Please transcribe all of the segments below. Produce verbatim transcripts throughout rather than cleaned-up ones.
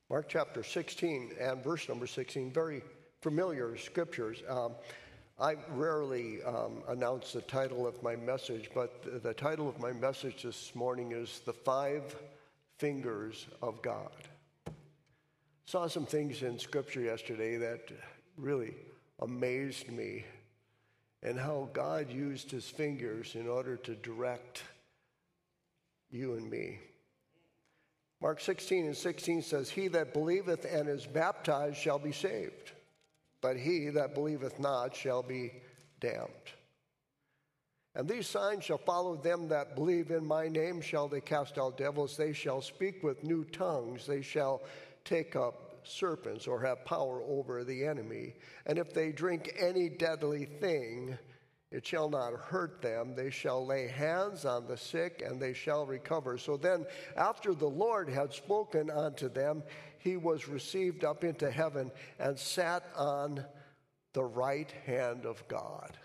Mark chapter sixteen and verse number sixteen, very familiar scriptures. Um, I rarely um, announce the title of my message, but the, the title of my message this morning is The Five Fingers of God. Saw some things in scripture yesterday that really amazed me, and how God used his fingers in order to direct you and me. Mark sixteen and sixteen says, "He that believeth and is baptized shall be saved, but he that believeth not shall be damned. And these signs shall follow them that believe in my name. Shall they cast out devils? They shall speak with new tongues. They shall take up serpents or have power over the enemy. And if they drink any deadly thing, it shall not hurt them. They shall lay hands on the sick, and they shall recover." So then, after the Lord had spoken unto them, he was received up into heaven and sat on the right hand of God.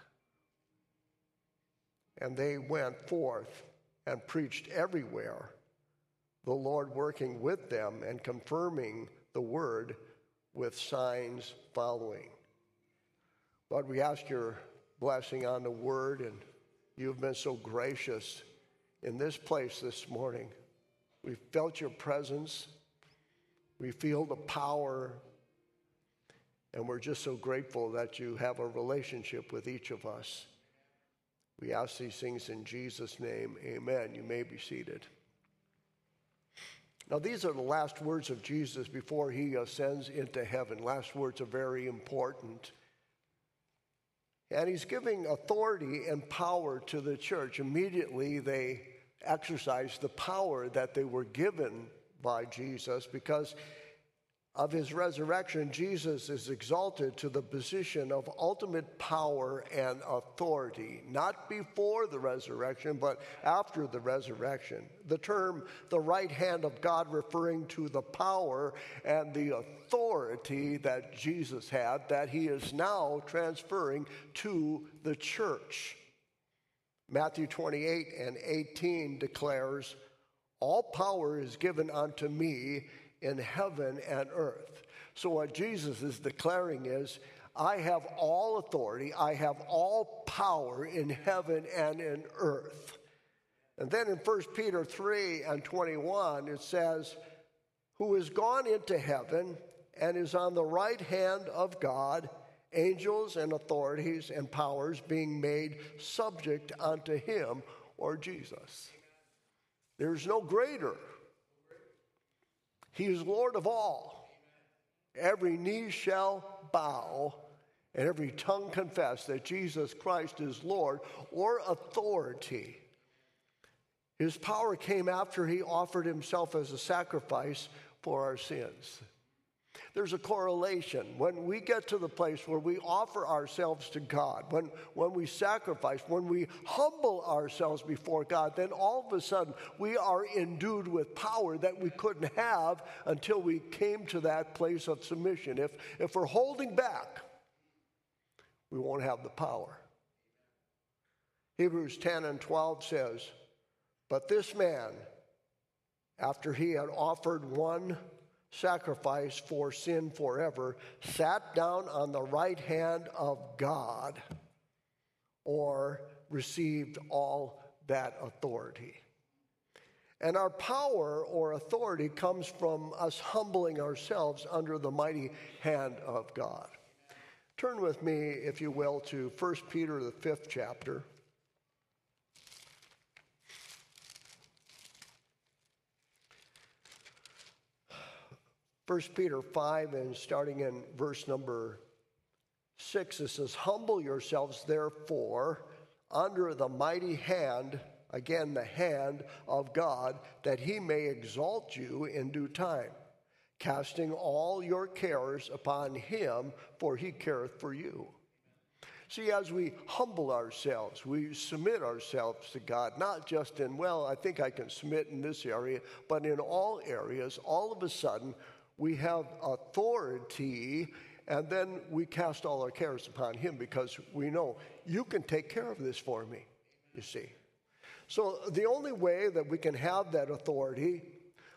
And they went forth and preached everywhere, the Lord working with them and confirming the word with signs following. Lord, we ask your blessing on the word, and you've been so gracious in this place this morning. We felt your presence. We feel the power, and we're just so grateful that you have a relationship with each of us. We ask these things in Jesus' name. Amen. You may be seated. Now, these are the last words of Jesus before he ascends into heaven. Last words are very important. And he's giving authority and power to the church. Immediately, they exercise the power that they were given by Jesus. Because of his resurrection, Jesus is exalted to the position of ultimate power and authority, not before the resurrection, but after the resurrection. The term, the right hand of God, referring to the power and the authority that Jesus had, that he is now transferring to the church. Matthew twenty-eight and eighteen declares, "All power is given unto me in heaven and earth." So what Jesus is declaring is, I have all authority, I have all power in heaven and in earth. And then in First Peter three and twenty-one, it says, "Who is gone into heaven and is on the right hand of God, angels and authorities and powers being made subject unto him," or Jesus. There's no greater. He is Lord of all. Every knee shall bow, and every tongue confess that Jesus Christ is Lord, or authority. His power came after he offered himself as a sacrifice for our sins. There's a correlation. When we get to the place where we offer ourselves to God, when, when we sacrifice, when we humble ourselves before God, then all of a sudden we are endued with power that we couldn't have until we came to that place of submission. If, if we're holding back, we won't have the power. Hebrews ten and twelve says, "But this man, after he had offered one sacrifice for sin forever, sat down on the right hand of God," or received all that authority. And our power or authority comes from us humbling ourselves under the mighty hand of God. Turn with me, if you will, to First Peter, the fifth chapter. First Peter five, and starting in verse number six, it says, "Humble yourselves, therefore, under the mighty hand," again, the hand of God, "that he may exalt you in due time, casting all your cares upon him, for he careth for you." See, as we humble ourselves, we submit ourselves to God, not just in, well, I think I can submit in this area, but in all areas. All of a sudden, we have authority, and then we cast all our cares upon him because we know you can take care of this for me, you see. So the only way that we can have that authority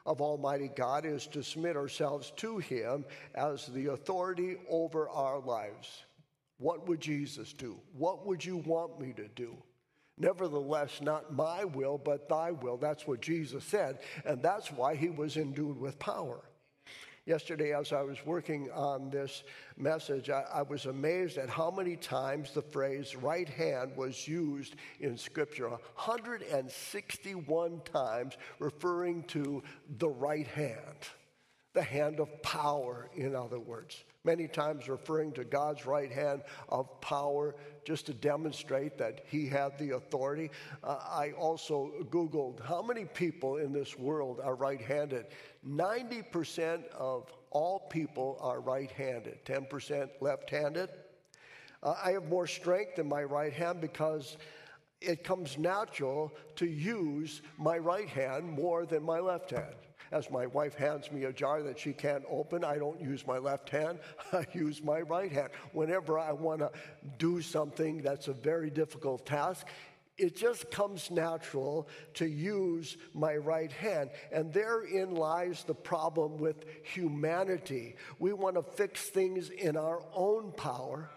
of Almighty God is to submit ourselves to Him as the authority over our lives. What would Jesus do? What would you want me to do? Nevertheless, not my will, but thy will. That's what Jesus said, and that's why he was endued with power. Yesterday, as I was working on this message, I, I was amazed at how many times the phrase right hand was used in Scripture. one hundred sixty-one times referring to the right hand, the hand of power, in other words. Many times referring to God's right hand of power just to demonstrate that he had the authority. Uh, I also Googled how many people in this world are right-handed. ninety percent of all people are right-handed, ten percent left-handed. Uh, I have more strength in my right hand because it comes natural to use my right hand more than my left hand. As my wife hands me a jar that she can't open, I don't use my left hand, I use my right hand. Whenever I want to do something that's a very difficult task, it just comes natural to use my right hand. And therein lies the problem with humanity. We want to fix things in our own power,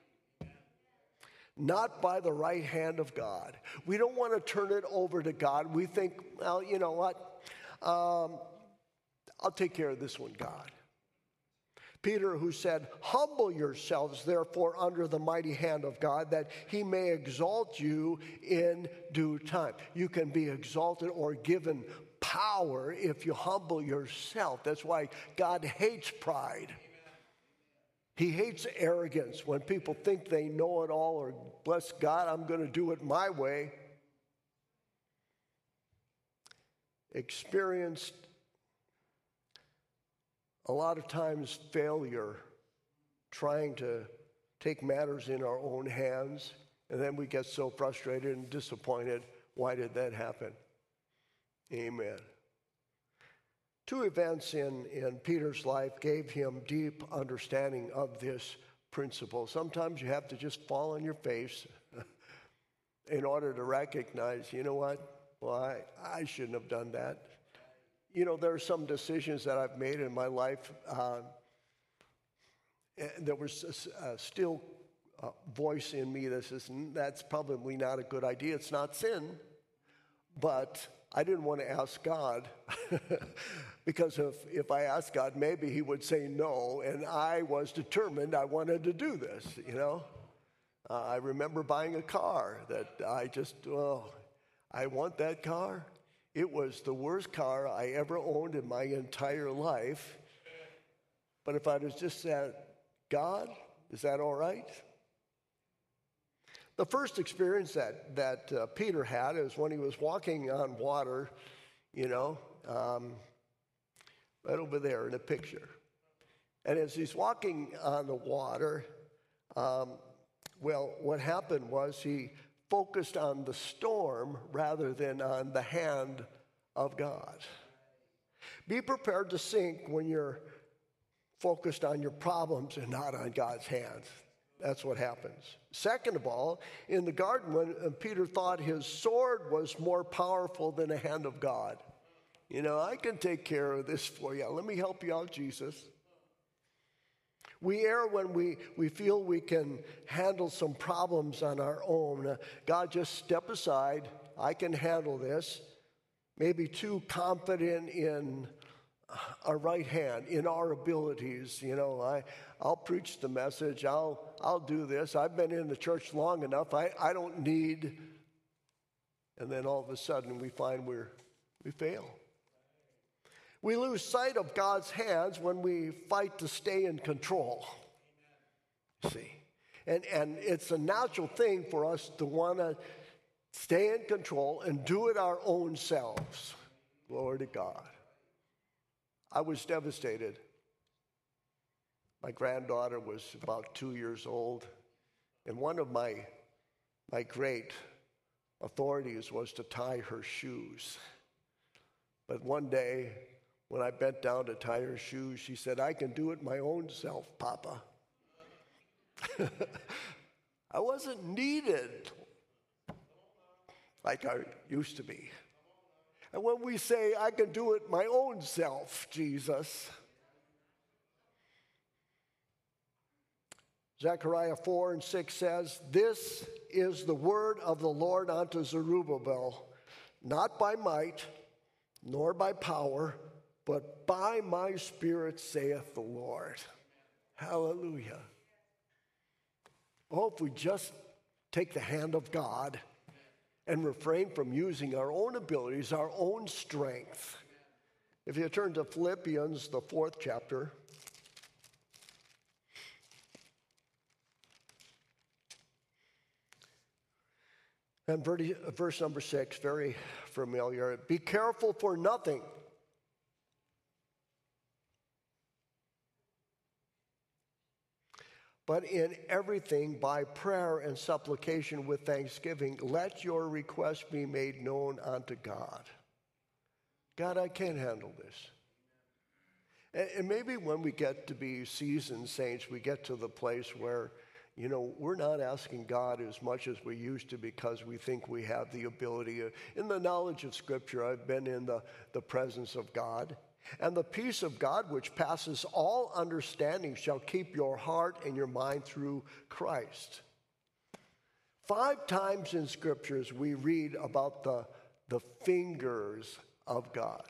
not by the right hand of God. We don't want to turn it over to God. We think, well, you know what? Um, I'll take care of this one, God. Peter, who said, humble yourselves, therefore, under the mighty hand of God, that he may exalt you in due time. You can be exalted or given power if you humble yourself. That's why God hates pride. He hates arrogance when people think they know it all or, bless God, I'm going to do it my way. Experienced a lot of times failure trying to take matters in our own hands, and then we get so frustrated and disappointed. Why did that happen? Amen. Two events in, in Peter's life gave him deep understanding of this principle. Sometimes you have to just fall on your face in order to recognize, you know what? Well, I, I shouldn't have done that. You know, there are some decisions that I've made in my life. Uh, there was a, a still uh, voice in me that says, that's probably not a good idea. It's not sin. But I didn't want to ask God because if, if I asked God, maybe he would say no. And I was determined I wanted to do this, you know. Uh, I remember buying a car that I just, oh, I want that car. It was the worst car I ever owned in my entire life. But if I was just said, God, is that all right? The first experience that, that uh, Peter had is when he was walking on water, you know, um, right over there in the picture. And as he's walking on the water, um, well, what happened was he focused on the storm rather than on the hand of God. Be prepared to sink when you're focused on your problems and not on God's hands. That's what happens. Second of all, in the garden, when Peter thought his sword was more powerful than the hand of God. You know, I can take care of this for you. Let me help you out, Jesus. We err when we, we feel we can handle some problems on our own. Uh, God, just step aside. I can handle this. Maybe too confident in our right hand, in our abilities. You know, I, I'll preach the message. I'll, I'll do this. I've been in the church long enough. I, I don't need. And then all of a sudden we find we're, we fail. We lose sight of God's hands when we fight to stay in control. See? And, and it's a natural thing for us to want to stay in control and do it our own selves. Glory to God. I was devastated. My granddaughter was about two years old, and one of my, my great authorities was to tie her shoes. But one day, when I bent down to tie her shoes, she said, I can do it my own self, Papa. I wasn't needed like I used to be. And when we say, I can do it my own self, Jesus. Zechariah four and six says, this is the word of the Lord unto Zerubbabel, not by might, nor by power, but by my Spirit, saith the Lord. Hallelujah. Oh, if we just take the hand of God and refrain from using our own abilities, our own strength. If you turn to Philippians, the fourth chapter. And verse number six, very familiar. Be careful for nothing. But in everything, by prayer and supplication with thanksgiving, let your requests be made known unto God. God, I can't handle this. And, and maybe when we get to be seasoned saints, we get to the place where, you know, we're not asking God as much as we used to because we think we have the ability. In the knowledge of Scripture, I've been in the, the presence of God. And the peace of God, which passes all understanding, shall keep your heart and your mind through Christ. Five times in Scriptures we read about the, the fingers of God.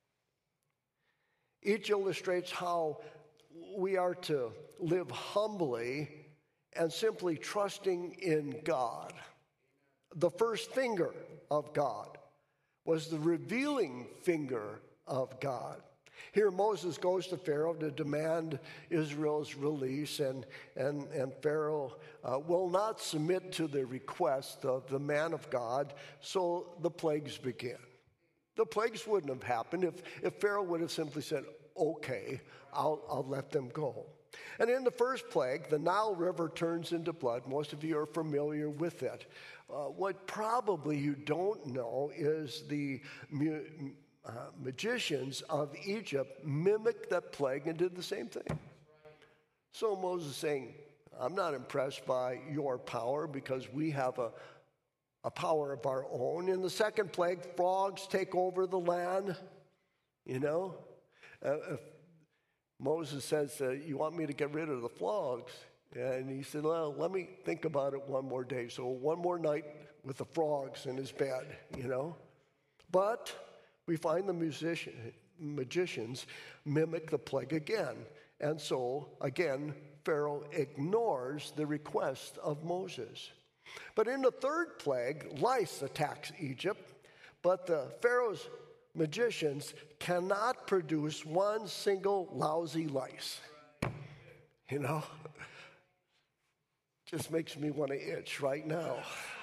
Each illustrates how we are to live humbly and simply trusting in God. The first finger of God was the revealing finger of God. Here Moses goes to Pharaoh to demand Israel's release, and, and, and Pharaoh uh, will not submit to the request of the man of God, so the plagues begin. The plagues wouldn't have happened if, if Pharaoh would have simply said, okay, I'll, I'll let them go. And in the first plague, the Nile River turns into blood. Most of you are familiar with it. Uh, what probably you don't know is the mu- uh, magicians of Egypt mimicked that plague and did the same thing. So Moses is saying, I'm not impressed by your power because we have a, a power of our own. In the second plague, frogs take over the land, you know. Uh, if Moses says, uh, you want me to get rid of the frogs? And he said, well, let me think about it one more day. So one more night with the frogs in his bed, you know. But we find the musician, magicians mimic the plague again. And so, again, Pharaoh ignores the request of Moses. But in the third plague, lice attacks Egypt, but the Pharaoh's magicians cannot produce one single lousy lice. You know? Just makes me want to itch right now.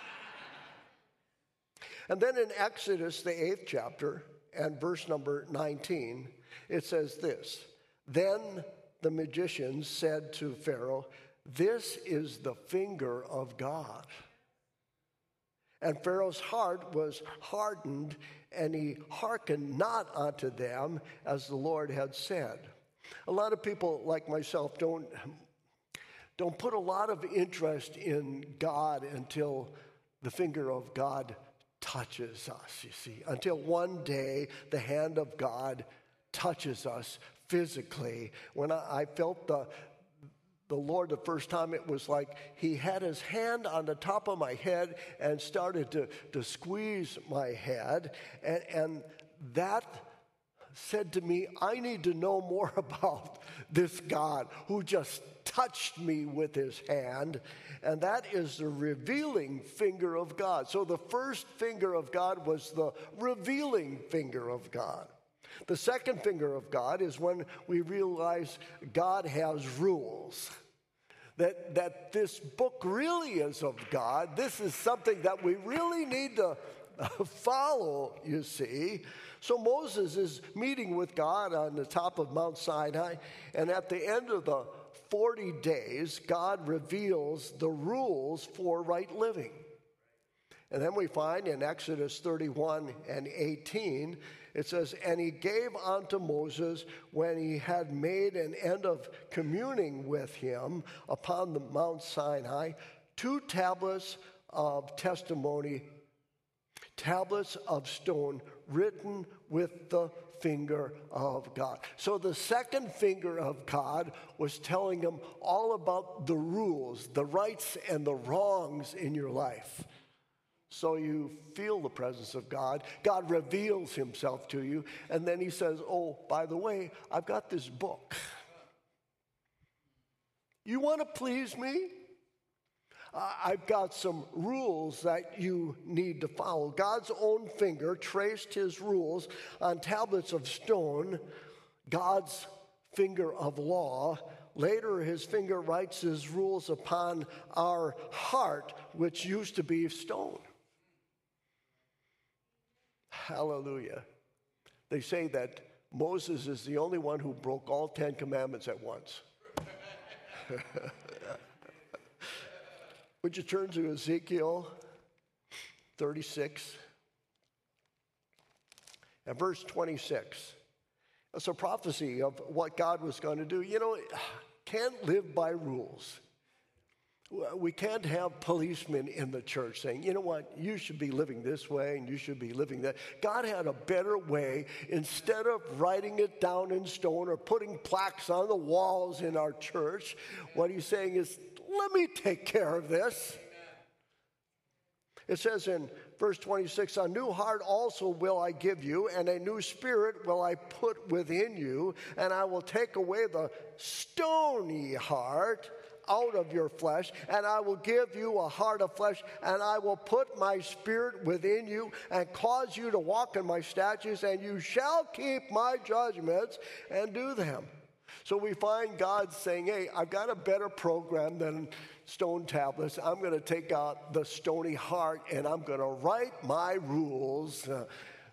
And then in Exodus, the eighth chapter, and verse number nineteen, it says this, then the magicians said to Pharaoh, this is the finger of God. And Pharaoh's heart was hardened, and he hearkened not unto them as the Lord had said. A lot of people like myself don't, don't put a lot of interest in God until the finger of God touches us, you see. Until one day the hand of God touches us physically. When I, I felt the The Lord the first time, it was like he had his hand on the top of my head and started to, to squeeze my head. And, and that said to me, I need to know more about this God who just touched me with his hand. And that is the revealing finger of God. So the first finger of God was the revealing finger of God. The second finger of God is when we realize God has rules. That, that this book really is of God. This is something that we really need to follow, you see. So Moses is meeting with God on the top of Mount Sinai, and at the end of the forty days, God reveals the rules for right living. And then we find in Exodus thirty-one and eighteen, it says, and he gave unto Moses, when he had made an end of communing with him upon the Mount Sinai, two tablets of testimony, tablets of stone written with the finger of God. So the second finger of God was telling him all about the rules, the rights and the wrongs in your life. So you feel the presence of God. God reveals himself to you. And then he says, oh, by the way, I've got this book. You want to please me? Uh, I've got some rules that you need to follow. God's own finger traced his rules on tablets of stone, God's finger of law. Later, his finger writes his rules upon our heart, which used to be stone. Hallelujah. They say that Moses is the only one who broke all Ten Commandments at once. Would you turn to Ezekiel thirty-six and verse twenty-six? It's a prophecy of what God was going to do. You know, can't live by rules. We can't have policemen in the church saying, you know what, you should be living this way and you should be living that. God had a better way. Instead of writing it down in stone or putting plaques on the walls in our church, what he's saying is, let me take care of this. It says in verse twenty-six, a new heart also will I give you, and a new spirit will I put within you, and I will take away the stony heart out of your flesh, and I will give you a heart of flesh, and I will put my spirit within you and cause you to walk in my statutes, and you shall keep my judgments and do them. So we find God saying, hey, I've got a better program than stone tablets. I'm going to take out the stony heart, and I'm going to write my rules. Uh,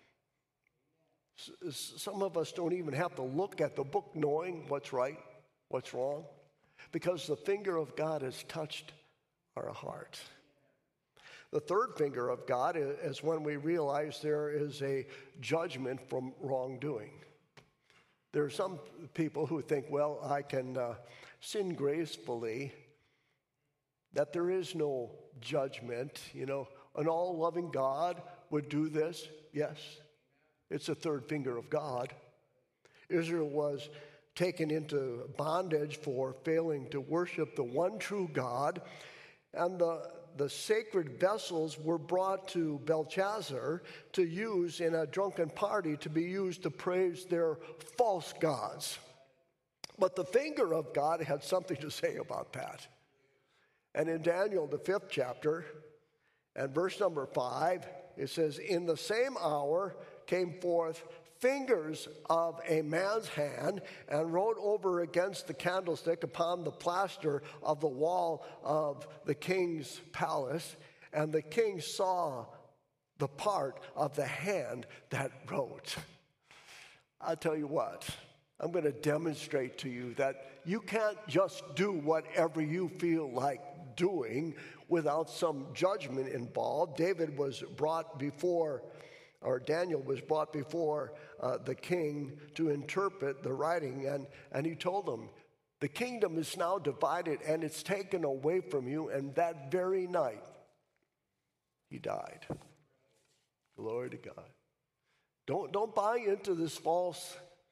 some of us don't even have to look at the book knowing what's right, what's wrong, because the finger of God has touched our heart. The third finger of God is when we realize there is a judgment from wrongdoing. There are some people who think, well, I can uh, sin gracefully, that there is no judgment. You know, an all-loving God would do this. Yes, it's a third finger of God. Israel was taken into bondage for failing to worship the one true God, and the The sacred vessels were brought to Belshazzar to use in a drunken party to be used to praise their false gods. But the finger of God had something to say about that. And in Daniel, the fifth chapter, and verse number five, it says, in the same hour came forth fingers of a man's hand and wrote over against the candlestick upon the plaster of the wall of the king's palace. And the king saw the part of the hand that wrote. I'll tell you what, I'm going to demonstrate to you that you can't just do whatever you feel like doing without some judgment involved. David was brought before or Daniel was brought before uh, the king to interpret the writing, and, and he told him, the kingdom is now divided and it's taken away from you, and that very night he died. Glory to God. Don't, don't buy into this false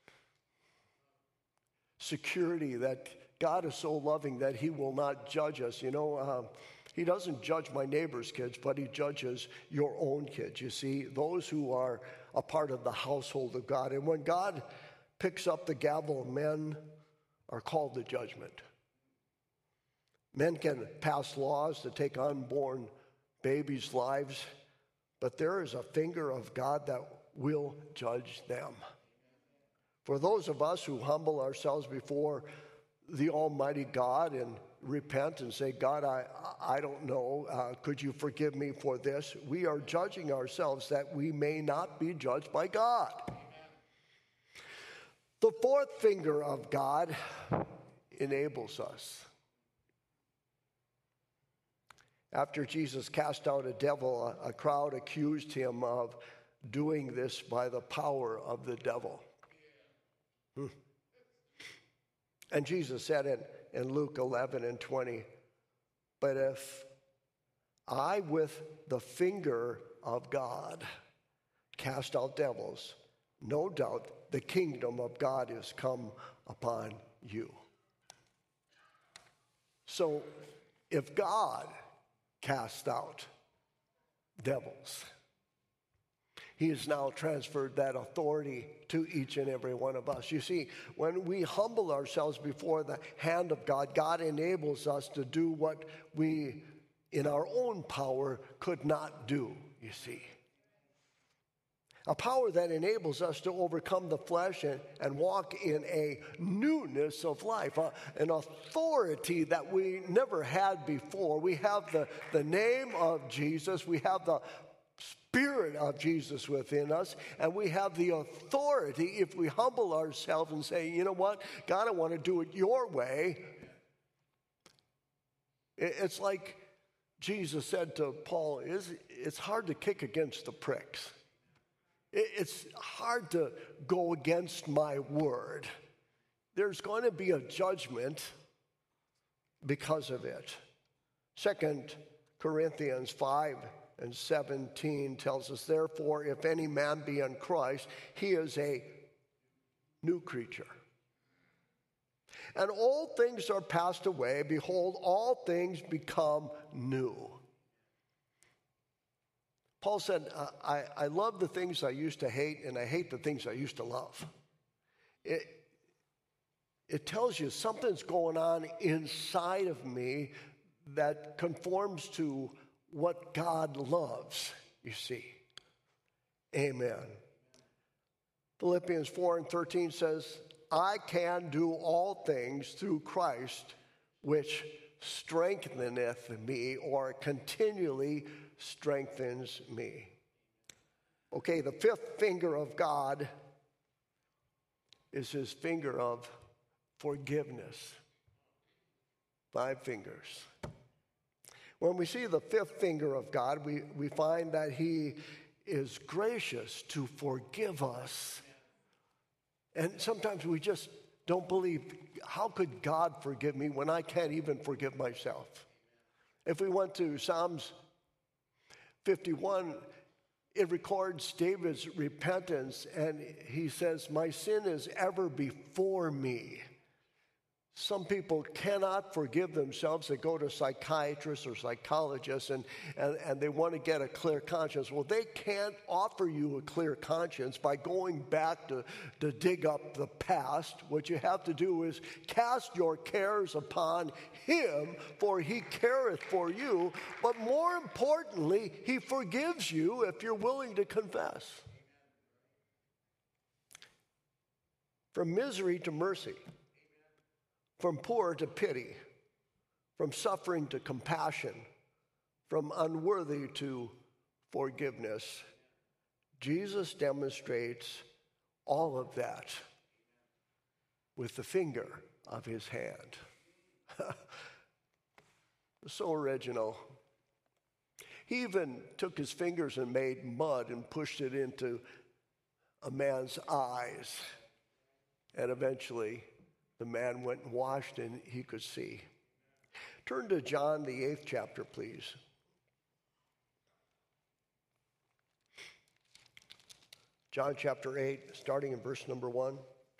security that God is so loving that he will not judge us. You know, uh, He doesn't judge my neighbor's kids, but he judges your own kids. You see, those who are a part of the household of God. And when God picks up the gavel, men are called to judgment. Men can pass laws to take unborn babies' lives, but there is a finger of God that will judge them. For those of us who humble ourselves before the Almighty God and repent and say, God, I, I don't know, uh, could you forgive me for this? We are judging ourselves that we may not be judged by God. The fourth finger of God enables us. After Jesus cast out a devil, a, a crowd accused him of doing this by the power of the devil. Hmm. And Jesus said in, in Luke eleven and twenty, but if I with the finger of God. Cast out devils. No doubt the kingdom of God is come upon you. So if God cast out devils, he has now transferred that authority to each and every one of us. You see, when we humble ourselves before the hand of God, God enables us to do what we, in our own power, could not do, you see. A power that enables us to overcome the flesh and, and walk in a newness of life, uh, an authority that we never had before. We have the, the name of Jesus. We have the Spirit of Jesus within us, and we have the authority if we humble ourselves and say, you know what, God, I want to do it your way. It's like Jesus said to Paul, it's hard to kick against the pricks. It's hard to go against my word. There's going to be a judgment because of it. Second Corinthians five and seventeen tells us, therefore, if any man be in Christ, he is a new creature. And all things are passed away. Behold, all things become new. Paul said, I, I love the things I used to hate, and I hate the things I used to love. It, it tells you something's going on inside of me that conforms to what God loves, you see. Amen. Philippians four and thirteen says, I can do all things through Christ, which strengtheneth me, or continually strengthens me. Okay, the fifth finger of God is his finger of forgiveness. Five fingers. When we see the fifth finger of God, we, we find that he is gracious to forgive us. And sometimes we just don't believe, how could God forgive me when I can't even forgive myself? If we went to Psalms fifty-one, it records David's repentance, and he says, my sin is ever before me. Some people cannot forgive themselves. They go to psychiatrists or psychologists, and, and, and they want to get a clear conscience. Well, they can't offer you a clear conscience by going back to, to dig up the past. What you have to do is cast your cares upon him, for he careth for you. But more importantly, he forgives you if you're willing to confess. From misery to mercy. From poor to pity, from suffering to compassion, from unworthy to forgiveness. Jesus demonstrates all of that with the finger of his hand. So original. He even took his fingers and made mud and pushed it into a man's eyes, and eventually the man went and washed and he could see. Turn to John, the eighth chapter, please. John chapter eight, starting in verse number one.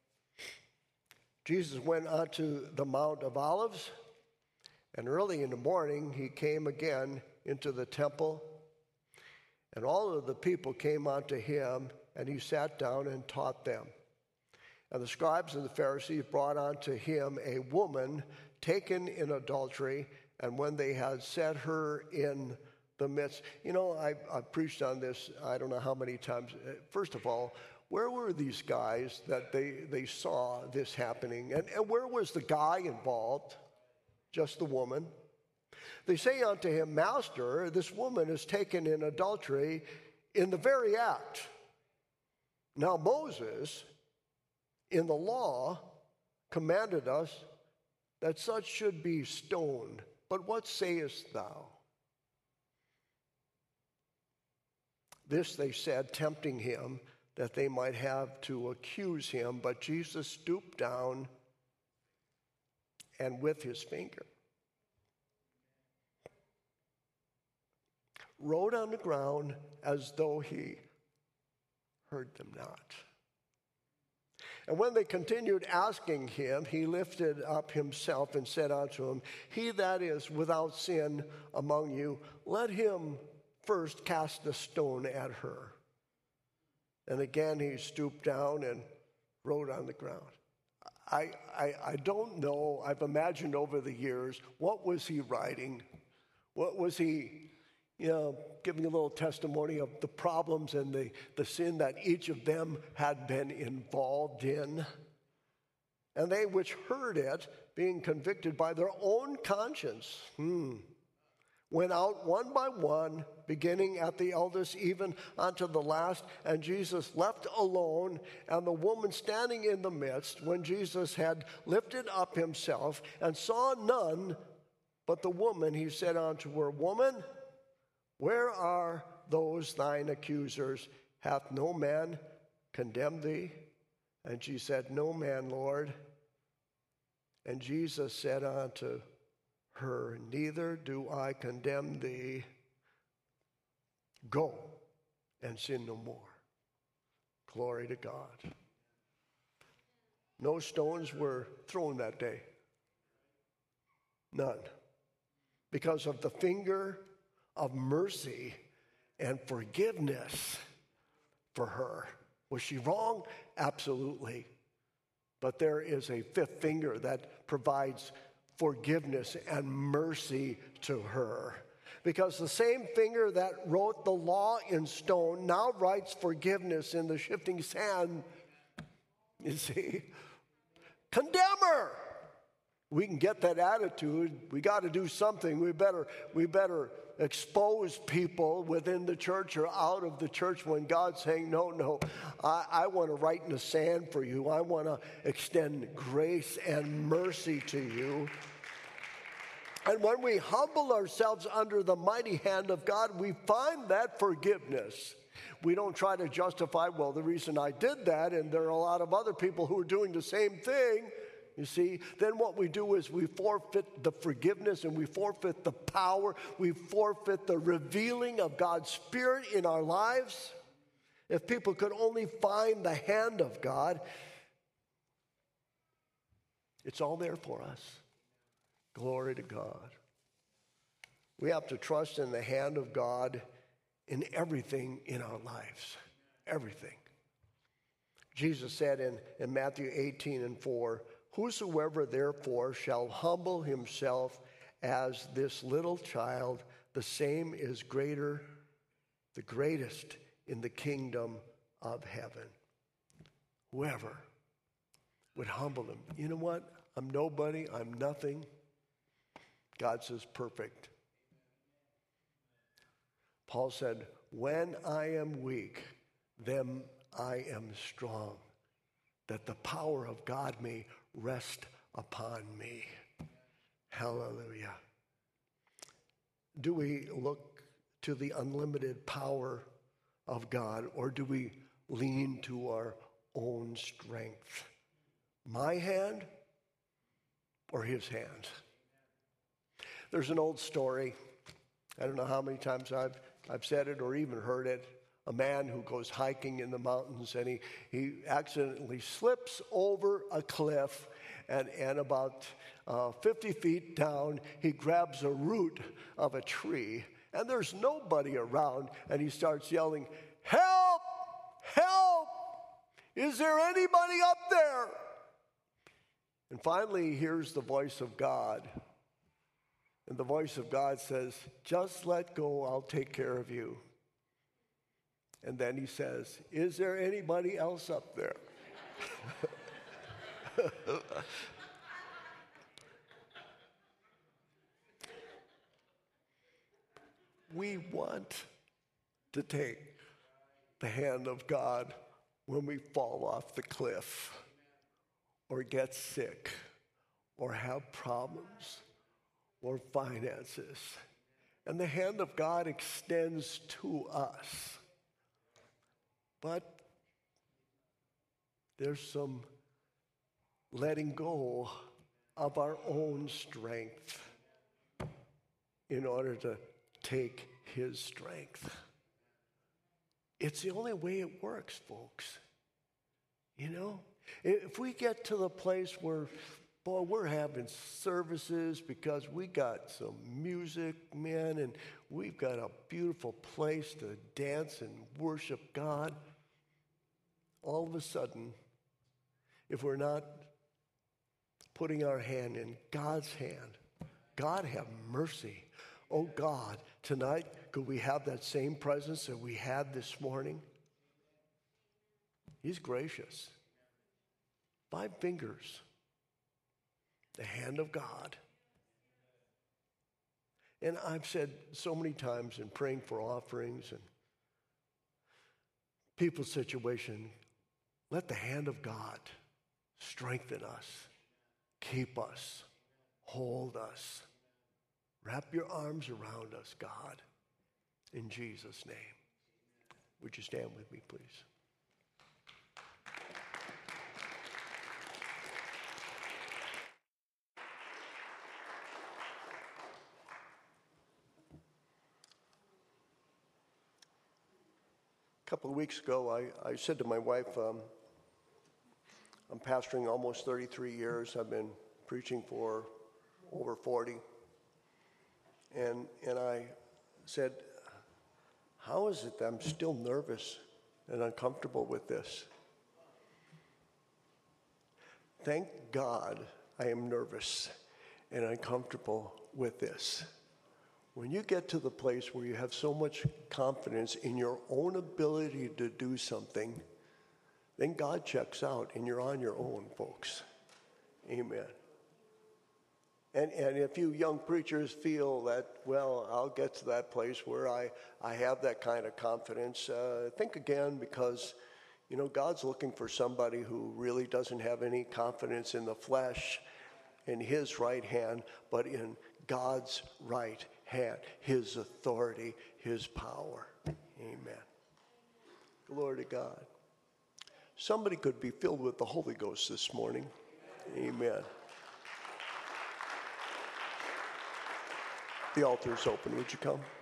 Jesus went unto the Mount of Olives, and early in the morning he came again into the temple, and all of the people came unto him, and he sat down and taught them. And the scribes and the Pharisees brought unto him a woman taken in adultery, and when they had set her in the midst. You know, I, I've preached on this I don't know how many times. First of all, where were these guys that they, they saw this happening? And, and where was the guy involved? Just the woman. They say unto him, Master, this woman is taken in adultery in the very act. Now Moses, in the law, commanded us that such should be stoned. But what sayest thou? This they said, tempting him, that they might have to accuse him. But Jesus stooped down, and with his finger wrote on the ground as though he heard them not. And when they continued asking him, he lifted up himself and said unto him, He that is without sin among you, let him first cast a stone at her. And again he stooped down and wrote on the ground. I, I, I don't know, I've imagined over the years, what was he writing? What was he, you know, giving a little testimony of the problems and the, the sin that each of them had been involved in? And they which heard it, being convicted by their own conscience, hmm, went out one by one, beginning at the eldest, even unto the last, and Jesus left alone, and the woman standing in the midst, when Jesus had lifted up himself, and saw none but the woman, he said unto her, Woman, where are those thine accusers? Hath no man condemned thee? And she said, No man, Lord. And Jesus said unto her, Neither do I condemn thee. Go and sin no more. Glory to God. No stones were thrown that day. None. Because of the finger of mercy and forgiveness for her. Was she wrong? Absolutely. But there is a fifth finger that provides forgiveness and mercy to her. Because the same finger that wrote the law in stone now writes forgiveness in the shifting sand. You see? Condemn her. We can get that attitude. We got to do something. We better, we better expose people within the church or out of the church when God's saying, no, no, I, I want to write in the sand for you. I want to extend grace and mercy to you. And when we humble ourselves under the mighty hand of God, we find that forgiveness. We don't try to justify, well, the reason I did that, and there are a lot of other people who are doing the same thing. You see, then what we do is we forfeit the forgiveness and we forfeit the power. We forfeit the revealing of God's Spirit in our lives. If people could only find the hand of God, it's all there for us. Glory to God. We have to trust in the hand of God in everything in our lives. Everything. Jesus said in, in Matthew eighteen and four, Whosoever therefore shall humble himself as this little child, the same is greater, the greatest in the kingdom of heaven. Whoever would humble him. You know what? I'm nobody. I'm nothing. God says perfect. Paul said, when I am weak, then I am strong, that the power of God may rest upon me. Hallelujah. Do we look to the unlimited power of God, or do we lean to our own strength? My hand or his hand? There's an old story. I don't know how many times I've, I've said it or even heard it. A man who goes hiking in the mountains, and he, he accidentally slips over a cliff, and, and about uh, fifty feet down, he grabs a root of a tree, and there's nobody around, and he starts yelling, help, help, is there anybody up there? And finally he hears the voice of God, and the voice of God says, just let go, I'll take care of you. And then he says, is there anybody else up there? We want to take the hand of God when we fall off the cliff or get sick or have problems or finances. And the hand of God extends to us. But there's some letting go of our own strength in order to take his strength. It's the only way it works, folks. You know, if we get to the place where, boy, we're having services because we got some music, man, and we've got a beautiful place to dance and worship God, all of a sudden, if we're not putting our hand in God's hand, God have mercy. Oh God, tonight, could we have that same presence that we had this morning? He's gracious. Five fingers. The hand of God. And I've said so many times in praying for offerings and people's situation, let the hand of God strengthen us, keep us, hold us. Wrap your arms around us, God, in Jesus' name. Would you stand with me, please? A couple of weeks ago, I, I said to my wife, um, I'm pastoring almost thirty-three years. I've been preaching for over forty. And, and I said, how is it that I'm still nervous and uncomfortable with this? Thank God I am nervous and uncomfortable with this. When you get to the place where you have so much confidence in your own ability to do something, then God checks out and you're on your own, folks. Amen. And, and if you young preachers feel that, well, I'll get to that place where I, I have that kind of confidence, uh, think again, because, you know, God's looking for somebody who really doesn't have any confidence in the flesh, in his right hand, but in God's right hand, his authority, his power. Amen. Glory to God. Somebody could be filled with the Holy Ghost this morning. Amen. The altar is open. Would you come?